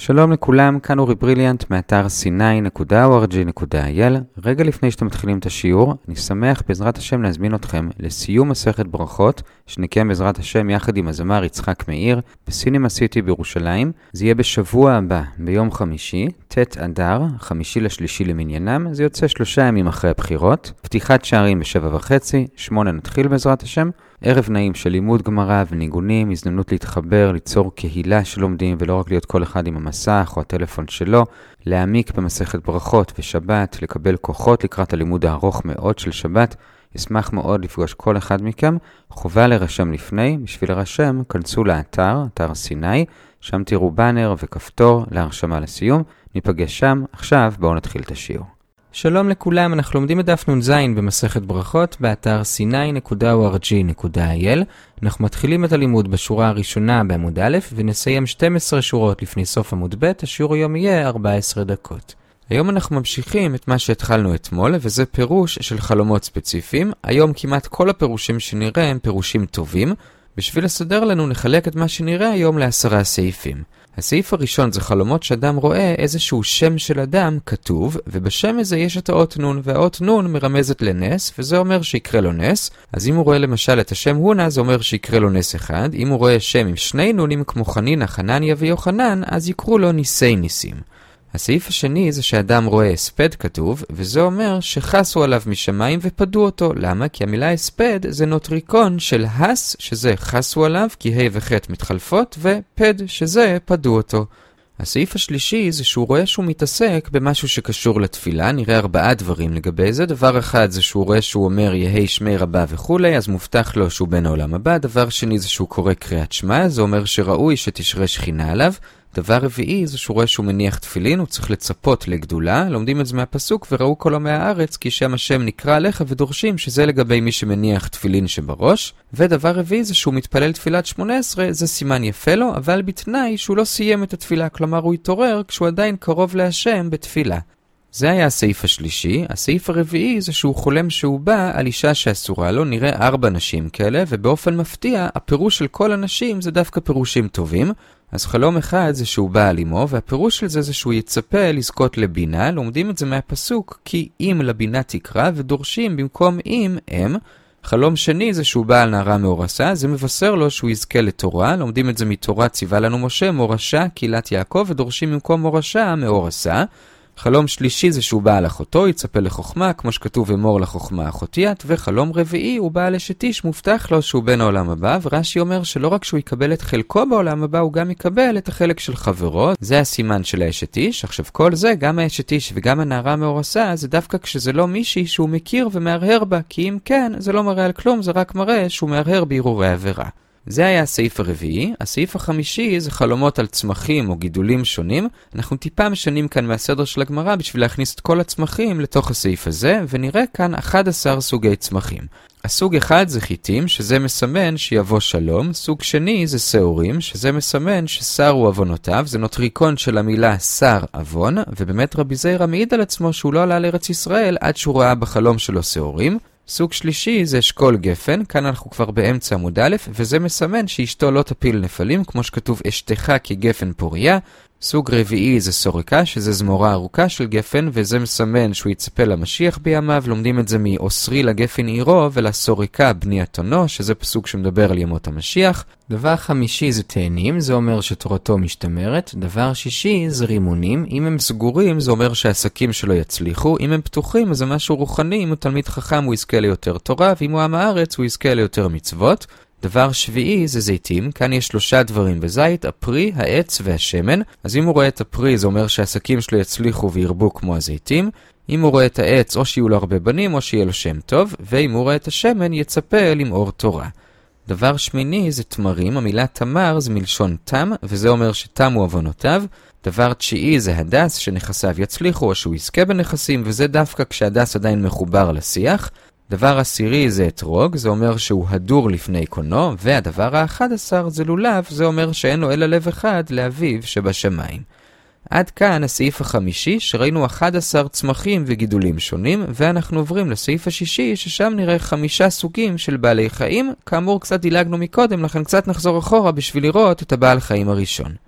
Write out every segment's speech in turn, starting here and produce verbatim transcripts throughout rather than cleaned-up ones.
שלום לכולם, כאן אורי בריליאנט מאתר סי ניין נקודה או אר ג'י נקודה איי אל. רגע לפני שאתם מתחילים את השיעור, אני שמח בעזרת השם להזמין אתכם לסיום מסכת ברכות, שנקיים בעזרת השם יחד עם הזמר יצחק מאיר, בסינמה סיטי בירושלים. זה יהיה בשבוע הבא, ביום חמישי, ת' אדר, חמישי לשלישי למניינם, זה יוצא שלושה ימים אחרי הבחירות. פתיחת שערים בשבע וחצי, שמונה נתחיל בעזרת השם. ערב נעים של לימוד גמרא וניגונים, הזדמנות להתחבר, ליצור קהילה שלומדים ולא רק להיות כל אחד עם המסך או הטלפון שלו, להעמיק במסכת ברכות ושבת, לקבל כוחות לקראת הלימוד הארוך מאוד של שבת. אשמח מאוד לפגוש כל אחד מכם. חובה לרשם לפני, בשביל לרשם כנסו לאתר, אתר סיני, שם תראו בנר וכפתור להרשמה לסיום. ניפגש שם. עכשיו בואו נתחיל את השיעור. שלום לכולם, אנחנו לומדים את דף נ"ז במסכת ברכות באתר סי ניין נקודה או אר ג'י נקודה איי אל. אנחנו מתחילים את הלימוד בשורה הראשונה בעמוד א' ונסיים שתים עשרה שורות לפני סוף עמוד ב'. השיעור היום יהיה ארבע עשרה דקות. היום אנחנו ממשיכים את מה שהתחלנו אתמול, וזה פירוש של חלומות ספציפיים. היום כמעט כל הפירושים שנראה הם פירושים טובים. בשביל לסדר לנו נחלק את מה שנראה היום לעשרה סעיפים. הסעיף הראשון זה חלומות שאדם רואה איזשהו שם של אדם כתוב, ובשם הזה יש את האות נון, והאות נון מרמזת לנס, וזה אומר שיקרה לו נס. אז אם הוא רואה למשל את השם הונה, זה אומר שיקרה לו נס אחד. אם הוא רואה שם עם שני נונים כמו חנינה, חנניה ויוחנן, אז יקרו לו ניסי ניסים. הסעיף השני זה שאדם רואה הספד כתוב, וזה אומר שחסו עליו משמיים ופדו אותו. למה? כי המילה הספד זה נוטריקון של הס, שזה חסו עליו, כי ה' וח' מתחלפות, ופד, שזה פדו אותו. הסעיף השלישי זה שהוא רואה שהוא מתעסק במשהו שקשור לתפילה. נראה ארבעה דברים לגבי זה. דבר אחד זה שהוא רואה שהוא אומר יהי שמי רבה וכולי, אז מובטח לו שהוא בן העולם הבא. דבר שני זה שהוא קורא קריאת שמע, זה אומר שראוי שתשרה שכינה עליו. דבר רביעי זה שהוא רואה שהוא מניח תפילין, הוא צריך לצפות לגדולה. לומדים את זה מהפסוק, וראו כל עמי הארץ כי שם השם נקרא עליך, ודורשים שזה לגבי מי שמניח תפילין שבראש. ודבר רביעי זה שהוא מתפלל תפילת שמונה עשרה, זה סימן יפה לו, אבל בתנאי שהוא לא סיים את התפילה, כלומר הוא יתעורר כשהוא עדיין קרוב להשם בתפילה. זה היה הסעיף השלישי. הסעיף הרביעי זה שהוא חולם שהוא בא על אישה שאסורה לו. נראה ארבע נשים כאלה, ובאופן מפתיע הפירוש של כל הנשים זה דווקא פירושים טובים. אז חלום אחד זה שהוא בא על אמו, והפירוש של זה זה שהוא יצפה לזכות לבינה. לומדים את זה מהפסוק, כי אם לבינה תקרא, ודורשים במקום אם הם. חלום שני זה שהוא בא על נערה מאורסה, זה מבשר לו שהוא יזכה לתורה. לומדים את זה מתורה ציווה לנו משה, מורשה קהילת יעקב, ודורשים במקום מורשה מאורסה. חלום שלישי זה שהוא בא על אחותו, יצפה לחוכמה, כמו שכתוב אמור לחוכמה אחותיית. וחלום רביעי הוא בא על אשת איש, מובטח לו שהוא בן העולם הבא, ורש"י אומר שלא רק שהוא יקבל את חלקו בעולם הבא, הוא גם יקבל את החלק של חברו. זה הסימן של האשת איש. עכשיו כל זה, גם האשת איש וגם הנערה מאורסה, זה דווקא כשזה לא מישהי שהוא מכיר ומהרהר בה, כי אם כן, זה לא מראה על כלום, זה רק מראה שהוא מהרהר בהרהורי עבירה. זה היה הסעיף הרביעי. הסעיף החמישי זה חלומות על צמחים או גידולים שונים. אנחנו טיפה משנים כאן מהסדר של הגמרא בשביל להכניס את כל הצמחים לתוך הסעיף הזה, ונראה כאן אחד עשר סוגי צמחים. הסוג אחד זה חיטים, שזה מסמן שיבוא שלום. סוג שני זה שעורים, שזה מסמן ששרו עוונותיו. זה נוטריקון של המילה שר עוון, ובאמת רבי זיירא מעיד על עצמו שהוא לא עלה לארץ ישראל עד שהוא ראה בחלום שלו שעורים. סוג שלישי זה אשכול גפן, כאן אנחנו כבר באמצע עמוד א', וזה מסמן שאשתו לא תפיל נפלים, כמו שכתוב אשתך כגפן פוריה. סוג רביעי זה סוריקה, שזה זמורה ארוכה של גפן, וזה מסמן שהוא יצפה למשיח בימיו. לומדים את זה מאוסרי לגפן עירו ולסוריקה בני אתונו, שזה פסוק שמדבר על ימות המשיח. דבר חמישי זה תאנים, זה אומר שתורתו משתמרת. דבר שישי זה רימונים, אם הם סגורים זה אומר שהעסקים שלו יצליחו, אם הם פתוחים זה משהו רוחני, אם הוא תלמיד חכם הוא יזכה ליותר תורה, ואם הוא עם הארץ הוא יזכה ליותר מצוות. דבר שביעי זה זיתים, כאן יש שלושה דברים בזית, הפרי, העץ והשמן. אז אם הוא רואה את הפרי זה אומר שהעסקים שלו יצליחו וירבו כמו הזיתים. אם הוא רואה את העץ או שיהיו לו הרבה בנים או שיהיה לו שם טוב, ואם הוא רואה את השמן יצפה למאור תורה. דבר שמיני זה תמרים, המילה תמר זה מלשון תם, וזה אומר שתמו עוונותיו. דבר תשיעי זה הדס, שנכסיו יצליחו או שהוא יזכה בנכסים, וזה דווקא כשהדס עדיין מחובר לשיח. דבר עשירי זה אתרוג, זה אומר שהוא הדור לפני קונו, והדבר האחד עשר זה לולב, זה אומר שאין לו אלא לב אחד לאביו שבשמיים. עד כאן הסעיף החמישי, שראינו אחד עשר צמחים וגידולים שונים, ואנחנו עוברים לסעיף השישי, ששם נראה חמישה סוגים של בעלי חיים. כאמור קצת דילגנו מקודם, לכן קצת נחזור אחורה בשביל לראות את הבעל חיים הראשון.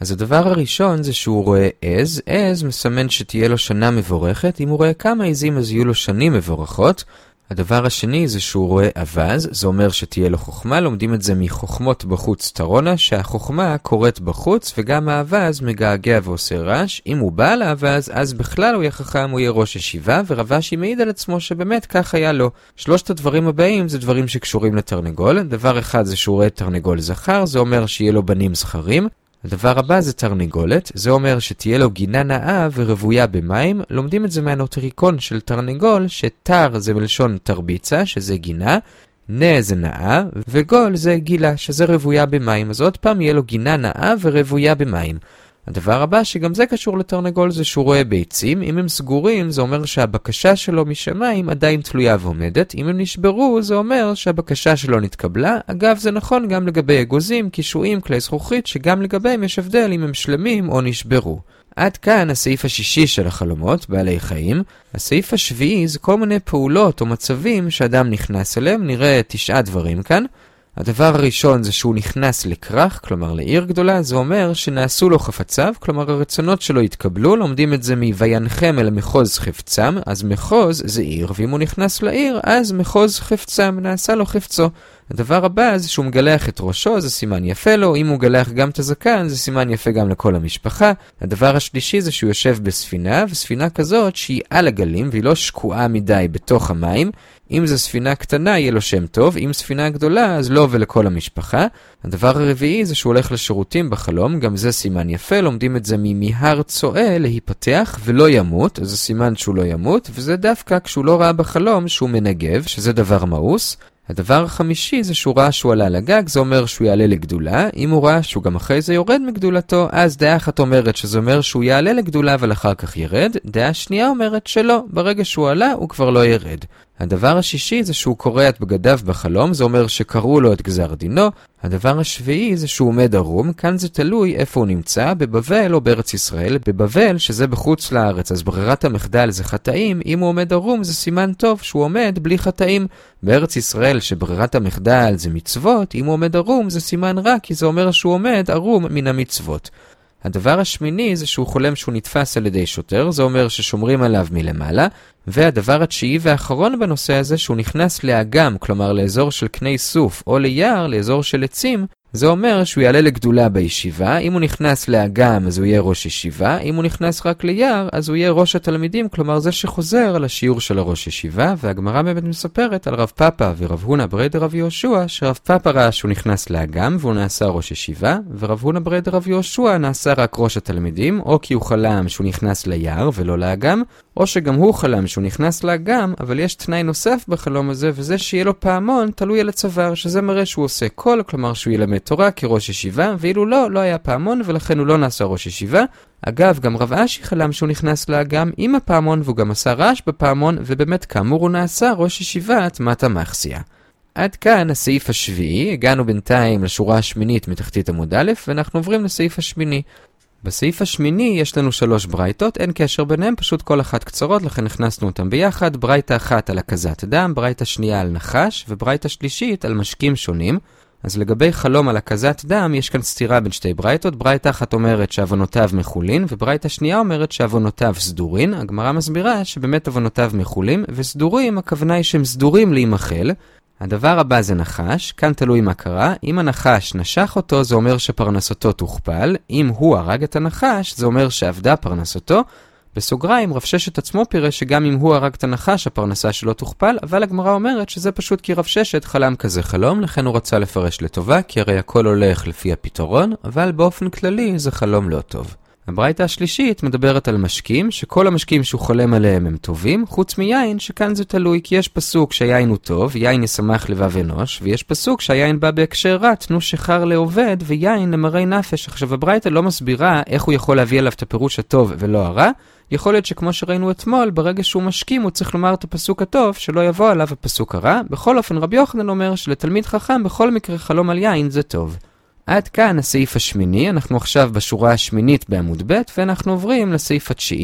אז הדבר הראשון זה שהוא רואה עז. עז מסמן שתהיה לו שנה מבורכת. אם הוא רואה כמה עזים אז יהיו לו שנים מבורכות. הדבר השני זה שהוא רואה אבז, זה אומר שתהיה לו חוכמה, לומדים את זה מחוכמות בחוץ תרונה, שהחוכמה קורית בחוץ וגם האבז מגעגע ועושה רעש. אם הוא בא לאבז, אז בכלל הוא יהיה חכם, הוא יהיה ראש ישיבה, ורבשי מעיד על עצמו שבאמת כך היה לו. שלושת הדברים הבאים זה דברים שקשורים לתרנגול. דבר אחד זה שהוא רואה תרנגול זכר, זה אומר שיהיה לו בנים זכרים. הדבר הבא זה תרנגולת, זה אומר שתהיה לו גינה נאה ורבויה במים. לומדים את זה מהנוטריקון של תרנגול, שתר זה מלשון תרביצה, שזה גינה, נה זה נאה, וגול זה גילה, שזה רבויה במים. אז עוד פעם יהיה לו גינה נאה ורבויה במים. הדבר הבא שגם זה קשור לתרנגול זה שהוא רואה ביצים. אם הם סגורים זה אומר שהבקשה שלו משמיים עדיין תלויה ועומדת. אם הם נשברו זה אומר שהבקשה שלו נתקבלה. אגב זה נכון גם לגבי אגוזים, קישואים, כלי זכוכית, שגם לגביהם יש הבדל אם הם שלמים או נשברו. עד כאן הסעיף השישי של החלומות, בעלי חיים. הסעיף השביעי זה כל מיני פעולות או מצבים שאדם נכנס אליהם. נראה תשעה דברים כאן. הדבר הראשון זה שהוא נכנס לכרך, כלומר לעיר גדולה. זה אומר שנעשו לו חפציו, כלומר הרצונות שלו התקבלו. לומדים את זה מ"וינחם אל מחוז חפצם", אז מחוז זה עיר, ואם הוא נכנס לעיר אז מחוז חפצם, נעשה לו חפצו. הדבר הבא זה שהוא מגלח את ראשו, זה סימן יפה לו. אם הוא גלח גם את הזקן זה סימן יפה גם לכל המשפחה. הדבר השלישי זה שהוא יושב בספינה, וספינה כזאת שהיא על הגלים והיא לא שקועה מדי בתוך המים. אם זו ספינה קטנה יהיה לו שם טוב, אם ספינה גדולה אז לא ולכל המשפחה. הדבר הרביעי זה שהוא הולך לשירותים בחלום, גם זה סימן יפה. לומדים את זה ממהר צועה להיפתח ולא ימות, אז זה סימן שהוא לא ימות, וזה דווקא כשהוא לא ראה בחלום שהוא מנגב, שזה דבר מאוס. הדבר החמישי זה שהוא ראה שהוא עלה לגג, זה אומר שהוא יעלה לגדולה. אם הוא ראה שהוא גם אחרי זה יורד מגדולתו, אז דעה אחת אומרת שזה אומר שהוא יעלה לגדולה אבל אחר כך ירד. דעה שנייה אומרת שלא, ברגע שהוא עלה הוא כבר לא ירד. הדבר השישי זה שהוא קורא את בגדיו בחלום, זה אומר שקראו לו את גזר דינו. הדבר השביעי זה שהוא עומד ערום, כאן זה תלוי איפה הוא נמצא, בבבל או בארץ ישראל. בבבל, שזה בחוץ לארץ, אז ברירת המחדל זה חטאים. אם הוא עומד ערום זה סימן טוב שהוא עומד בלי חטאים. בארץ ישראל שברירת המחדל זה מצוות, אם הוא עומד ערום זה סימן רע, כי זה אומר שהוא עומד ערום מן המצוות. הדבר השמיני זה שהוא חולם שהוא נתפס על ידי שוטר, זה אומר ששומרים עליו מלמעלה. והדבר התשיעי והאחרון בנושא הזה שהוא נכנס לאגם, כלומר לאזור של קני סוף, או ליער, לאזור של עצים, זה אומר שהוא יעלה לגדולה בישיבה. אם הוא נכנס לאגם אז הוא יהיה ראש ישיבה, אם הוא נכנס רק ליער אז הוא יהיה ראש התלמידים, כלומר זה שחוזר על השיעור של הראש ישיבה. והגמרא באמת מספרת על רב פאפה ורב הונא ברי דרב יהושע, שרב פאפה ראה שהוא נכנס לאגם והוא נעשה ראש ישיבה, ורב הונא ברי דרב יהושע נעשה רק ראש התלמידים, או כי הוא חלם שהוא נכנס ליער ולא לאגם, או שגם הוא חלם שהוא נכנס לאגם, אבל יש תנאי נוסף בחלום הזה, וזה שיהיה לו פעמון תלוי על הצוואר, שזה מראה שהוא עושה קול, כלומר שהוא ילמד תורה כראש ישיבה, ואילו לא, לא היה פעמון ולכן הוא לא נעשה ראש ישיבה. אגב, גם רב אשי חלם שהוא נכנס לאגם עם הפעמון, והוא גם עשה רעש בפעמון, ובאמת כאמור הוא נעשה ראש ישיבת מטה מחסיה. עד כאן הסעיף השביעי. הגענו בינתיים לשורה השמינית מתחתית עמוד א', ואנחנו עוברים לסעיף השמיני. בסעיף השמיני יש לנו שלוש ברייתות, אין קשר ביניהם, פשוט כל אחת קצרות, לכן הכנסנו אותם ביחד. ברייתה אחת על הקזת דם, ברייתה שנייה על נחש, וברייתה שלישית על משקים שונים. אז לגבי חלום על הקזת דם, יש כאן סתירה בין שתי ברייתות. ברייתה אחת אומרת שעוונותיו מחולין, וברייתה שנייה אומרת שעוונותיו סדורין. הגמרא מסבירה שבאמת עוונותיו מחולים, וסדורים, הכוונה היא שהם סדורים להימחל. הדבר הבא זה נחש, כאן תלוי מה קרה. אם הנחש נשך אותו, זה אומר שפרנסתו תוכפל. אם הוא הרג את הנחש, זה אומר שעבדה פרנסתו. בסוגריים, רב ששת עצמו פירש שגם אם הוא הרג את הנחש, הפרנסה שלו תוכפל, אבל הגמרא אומרת שזה פשוט כי רב ששת חלם כזה חלום, לכן הוא רצה לפרש לטובה, כי הרי הכל הולך לפי הפתרון, אבל באופן כללי זה חלום לא טוב. הברייתא השלישית מדברת על משקים, שכל המשקים שהוא חולם עליהם הם טובים, חוץ מיין, שכאן זה תלוי, כי יש פסוק שהיין הוא טוב, יין ישמח לבב אנוש, ויש פסוק שהיין בא בהקשר רע, תנו שחר לעובד ויין למראי נפש. עכשיו הברייתא לא מסבירה איך הוא יכול להביא עליו את הפירוש הטוב ולא הרע. יכול להיות שכמו שראינו אתמול, ברגע שהוא משכים הוא צריך לומר את הפסוק הטוב, שלא יבוא עליו הפסוק הרע. בכל אופן רבי יוחנן אומר שלתלמיד חכם בכל מקרה חלום על יין זה טוב. עד כאן הסעיף השמיני. אנחנו עכשיו בשורה השמינית בעמוד ב', ואנחנו עוברים לסעיף התשיעי.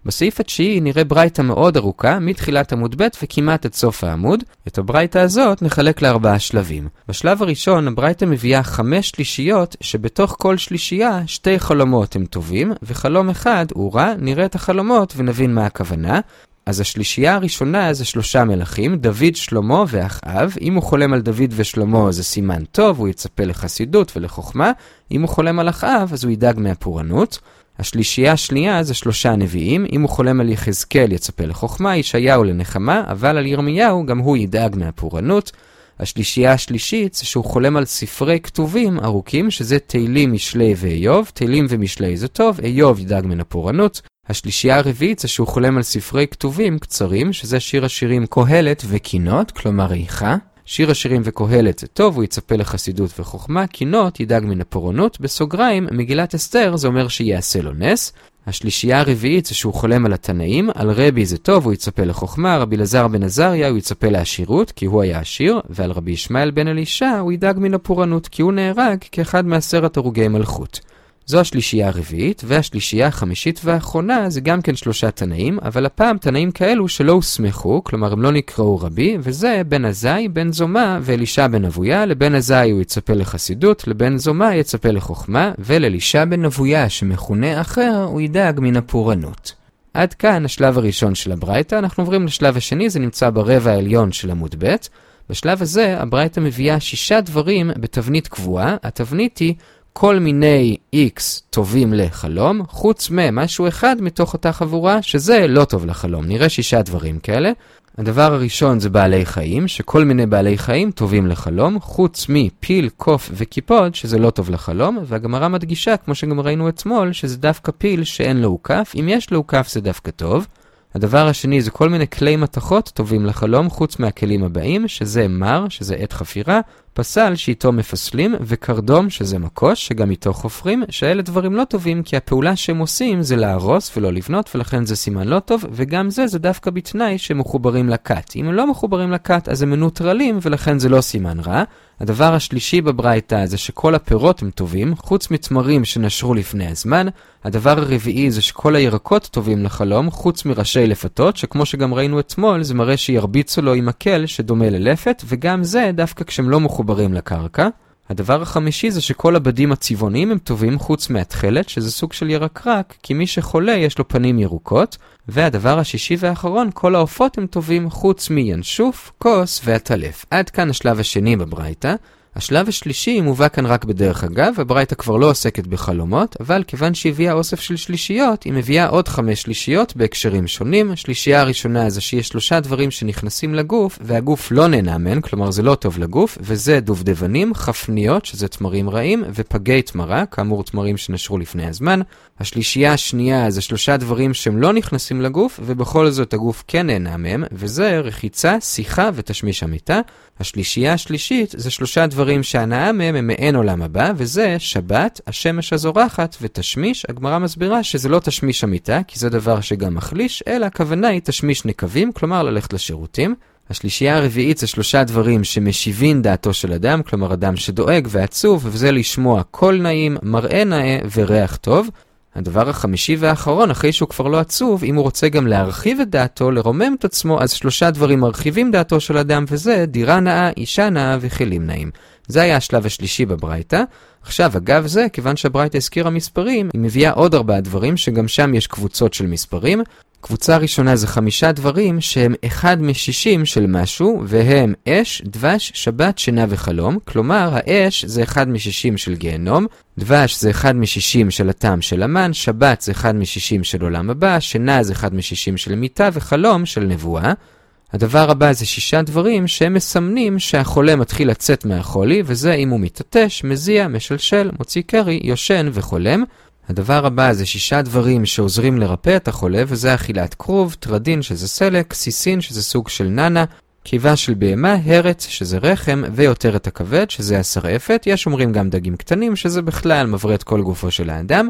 בסעיף התשיעי נראה ברייתא מאוד ארוכה, מתחילת עמוד ב' וכמעט עד סוף העמוד. את הברייתא הזאת נחלק לארבעה שלבים. בשלב הראשון הברייתא מביאה חמש שלישיות, שבתוך כל שלישייה שתי חלומות הם טובים, וחלום אחד הוא רע. נראה את החלומות ונבין מה הכוונה. אז השלישייה הראשונה זה שלושה מלכים, דוד, שלמה ואחאב. אם הוא חולם על דוד ושלמה זה סימן טוב, הוא יצפה לחסידות ולחוכמה. אם הוא חולם על אחאב אז הוא ידאג מהפורענות. השלישייה השנייה זה שלושה נביאים. אם הוא חולם על יחזקאל יצפה לחוכמה, ישעיהו לנחמה, אבל על ירמיהו גם הוא ידאג מהפורענות. השלישייה השלישית זה שהוא חולם על ספרי כתובים ארוכים, שזה תהילים, משלי ואיוב. תהילים ומשלי זה טוב, איוב ידאג מן הפורענות. השלישייה הרביעית זה שהוא חולם על ספרי כתובים קצרים, שזה שיר השירים קהלת וקינות, כלומר איכה. שיר השירים וקהלת זה טוב, הוא יצפה לחסידות וחוכמה. קינות ידאג מן הפורענות. בסוגריים, מגילת אסתר זה אומר שיעשה לו נס. השלישייה הרביעית זה שהוא חולם על התנאים. על רבי זה טוב, הוא יצפה לחוכמה. רבי אלעזר בן עזריה הוא יצפה לעשירות, כי הוא היה עשיר. ועל רבי ישמעאל בן אלישע הוא ידאג מן הפורענות, כי הוא נהרג כאחד מעשרת הרוגי מלכות. זו השלישייה הרביעית, והשלישייה החמישית והאחרונה זה גם כן שלושה תנאים, אבל הפעם תנאים כאלו שלא הוסמכו, כלומר הם לא נקראו רבי, וזה בן עזאי, בן זומא ואלישע בן אבויה. לבן עזאי הוא יצפה לחסידות, לבן זומא יצפה לחוכמה, ולאלישע בן אבויה שמכונה אחר הוא ידאג מן הפורענות. עד כאן השלב הראשון של הברייתא. אנחנו עוברים לשלב השני, זה נמצא ברבע העליון של עמוד ב'. בשלב הזה הברייתא מביאה שישה דברים בתבנית קבועה. התבנית היא כל מיני X טובים לחלום, חוץ ממשהו אחד מתוך אותה חבורה שזה לא טוב לחלום. נראה שישה דברים כאלה. הדבר הראשון זה בעלי חיים, שכל מיני בעלי חיים טובים לחלום, חוץ מפיל, קוף וקיפוד שזה לא טוב לחלום. והגמרא מדגישה, כמו שגם ראינו אתמול, שזה דווקא פיל שאין לו עוקף. אם יש לו עוקף זה דווקא טוב. הדבר השני זה כל מיני כלי מתכות טובים לחלום, חוץ מהכלים הבאים, שזה מר, שזה עת חפירה, פסל שאיתו מפסלים, וקרדום שזה מקוש, שגם איתו חופרים, שאלה דברים לא טובים, כי הפעולה שהם עושים זה להרוס ולא לבנות, ולכן זה סימן לא טוב, וגם זה זה דווקא בתנאי שמחוברים לקט. אם הם לא מחוברים לקט, אז הם מנוטרלים, ולכן זה לא סימן רע. הדבר השלישי בברייתא זה שכל הפירות הם טובים, חוץ מתמרים שנשרו לפני הזמן. הדבר הרביעי זה שכל הירקות טובים לחלום, חוץ מראשי לפתות, שכמו שגם ראינו אתמול, זה מראה שירביצו לו עם מקל שדומה ללפת, וגם זה דווקא כשהם לא מחוברים לקרקע. הדבר החמישי זה שכל הבדים הצבעוניים הם טובים חוץ מהתחלת, שזה סוג של ירקרק, כי מי שחולה יש לו פנים ירוקות. והדבר השישי והאחרון, כל העופות הם טובים חוץ מינשוף, כוס והטלף. עד כאן השלב השני בברייתא. השלב השלישי מובא כאן רק בדרך אגב, הברייתא כבר לא עוסקת בחלומות, אבל כיוון שהביאה אוסף של שלישיות, היא מביאה עוד חמש שלישיות בהקשרים שונים. השלישייה הראשונה זה שיש שלושה דברים שנכנסים לגוף, והגוף לא נהנה מן, כלומר זה לא טוב לגוף, וזה דובדבנים, חפניות, שזה תמרים רעים, ופגי תמרה, כאמור תמרים שנשרו לפני הזמן. השלישייה השנייה זה שלושה דברים שהם לא נכנסים לגוף, ובכל זאת הגוף כן נהנה מהם, וזה רחיצה, שיחה ותשמיש המיטה. השלישייה השלישית זה שלושה דברים שהנאה מהם הם מעין עולם הבא, וזה שבת, השמש הזורחת ותשמיש. הגמרא מסבירה שזה לא תשמיש המיטה, כי זה דבר שגם מחליש, אלא הכוונה היא תשמיש נקבים, כלומר ללכת לשירותים. השלישייה הרביעית זה שלושה דברים שמשיבים דעתו של אדם, כלומר אדם שדואג ועצוב, וזה לשמוע קול נעים, מראה נאה וריח טוב. הדבר החמישי והאחרון, אחרי שהוא כבר לא עצוב, אם הוא רוצה גם להרחיב את דעתו, לרומם את עצמו, אז שלושה דברים מרחיבים דעתו של אדם, וזה דירה נאה, אישה נאה וכלים נאים. זה היה השלב השלישי בברייתא. עכשיו, אגב זה, כיוון שהברייתא הזכירה מספרים, היא מביאה עוד ארבעה דברים, שגם שם יש קבוצות של מספרים. קבוצה ראשונה זה חמישה דברים שהם אחד משישים של משהו, והם אש, דבש, שבת, שינה וחלום. כלומר, האש זה אחד משישים של גיהנום, דבש זה אחד משישים של הטעם של המן, שבת זה אחד משישים של עולם הבא, שינה זה אחד משישים של מיטה, וחלום של נבואה. הדבר הבא זה שישה דברים שהם מסמנים שהחולה מתחיל לצאת מהחולי, וזה אם הוא מתעטש, מזיע, משלשל, מוציא קרי, יושן וחולם. הדבר הבא זה שישה דברים שעוזרים לרפא את החולה, וזה אכילת כרוב, טרדין שזה סלק, סיסין שזה סוג של ננה, קיבה של בהמה, הרץ שזה רחם, ויותר את הכבד שזה השרעפת. יש אומרים גם דגים קטנים שזה בכלל מברא את כל גופו של האדם.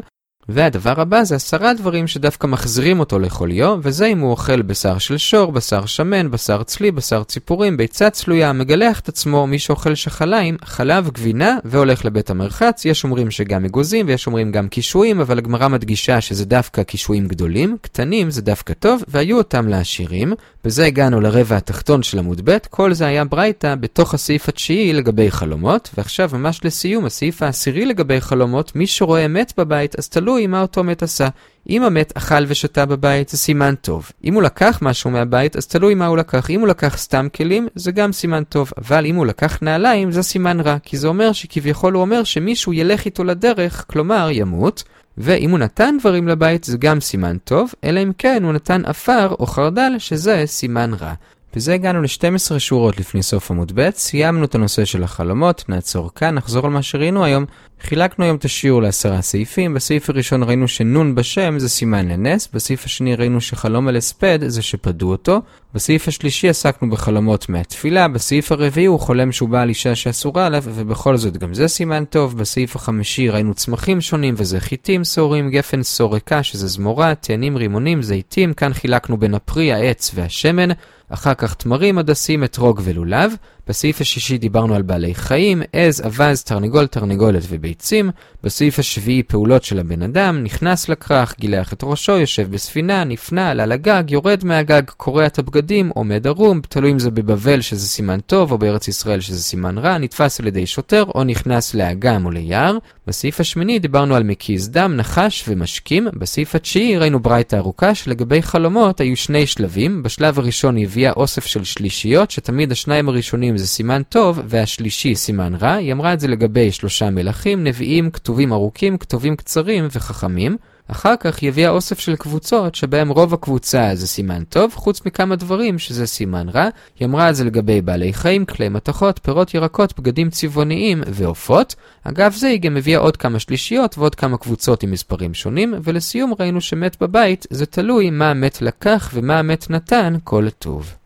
והדבר הבא זה עשרה דברים שדווקא מחזירים אותו לחוליו, וזה אם הוא אוכל בשר של שור, בשר שמן, בשר צלי, בשר ציפורים, ביצה צלויה, מגלח את עצמו, מי שאוכל שחליים, חלב, גבינה, והולך לבית המרחץ. יש אומרים שגם אגוזים, ויש אומרים גם קישואים, אבל הגמרא מדגישה שזה דווקא קישואים גדולים, קטנים זה דווקא טוב, והיו אותם לעשירים. בזה הגענו לרבע התחתון של עמוד ב'. כל זה היה ברייתא בתוך הסעיף התשיעי לגבי חלומות, ועכשיו ממש לסיום הסעיף העשירי לגבי חלומות. מי שרואה מת בבית, אז תלוי מה אותו מת עשה. אם המת אכל ושתה בבית, זה סימן טוב. אם הוא לקח משהו מהבית, אז תלוי מה הוא לקח. אם הוא לקח סתם כלים, זה גם סימן טוב. אבל אם הוא לקח נעליים, זה סימן רע, כי זה אומר שכביכול הוא אומר שמישהו ילך איתו לדרך, כלומר ימות. ואם הוא נתן דברים לבית, זה גם סימן טוב, אלא אם כן הוא נתן אפר או חרדל, שזה סימן רע. בזה הגענו ל-שתים עשרה שורות לפני סוף עמוד ב'. סיימנו את הנושא של החלומות, נעצור כאן, נחזור על מה שראינו היום. חילקנו היום את השיעור לעשרה סעיפים. בסעיף הראשון ראינו שנון בשם זה סימן לנס, בסעיף השני ראינו שחלום על הספד זה שפדו אותו, בסעיף השלישי עסקנו בחלומות מהתפילה, בסעיף הרביעי הוא חולם שהוא בא על אישה שאסורה עליו, ובכל זאת גם זה סימן טוב. בסעיף החמישי ראינו צמחים שונים, וזה חיטים סורים, גפן סורקה שזה זמורה, תאנים רימונים, זיתים. כאן חילקנו בין הפרי, העץ והשמן. אחר כך תמרים, הדסים, אתרוג ולולב. בסעיף השישי דיברנו על בעלי חיים, עז, אבז, תרנגול, תרנגולת וביצים. בסעיף השביעי פעולות של הבן אדם, נכנס לכרך, גילח את ראשו, יושב בספינה, נפנה, עלה לגג, יורד מהגג, קורע את הבגדים, עומד ערום, תלוי אם זה בבבל שזה סימן טוב או בארץ ישראל שזה סימן רע, נתפס על ידי שוטר או נכנס לאגם או ליער. בסעיף השמיני דיברנו על מקיז דם, נחש ומשקים. בסעיף התשיעי ראינו ברייתא ארוכה שלגבי חלומות היו שני שלבים. בשלב הראשון היא הביאה אוסף של שלישיות, שתמיד השניים הראשונים זה סימן טוב והשלישי סימן רע. היא אמרה את זה לגבי שלושה מלכים, נביאים, כתובים ארוכים, כתובים קצרים וחכמים. אחר כך היא הביאה אוסף של קבוצות שבהם רוב הקבוצה זה סימן טוב, חוץ מכמה דברים שזה סימן רע. היא אמרה את זה לגבי בעלי חיים, כלי מתכות, פירות ירקות, בגדים צבעוניים ועופות. אגב זה היא גם הביאה עוד כמה שלישיות ועוד כמה קבוצות עם מספרים שונים, ולסיום ראינו שמת בבית זה תלוי מה המת לקח ומה המת נתן כל טוב.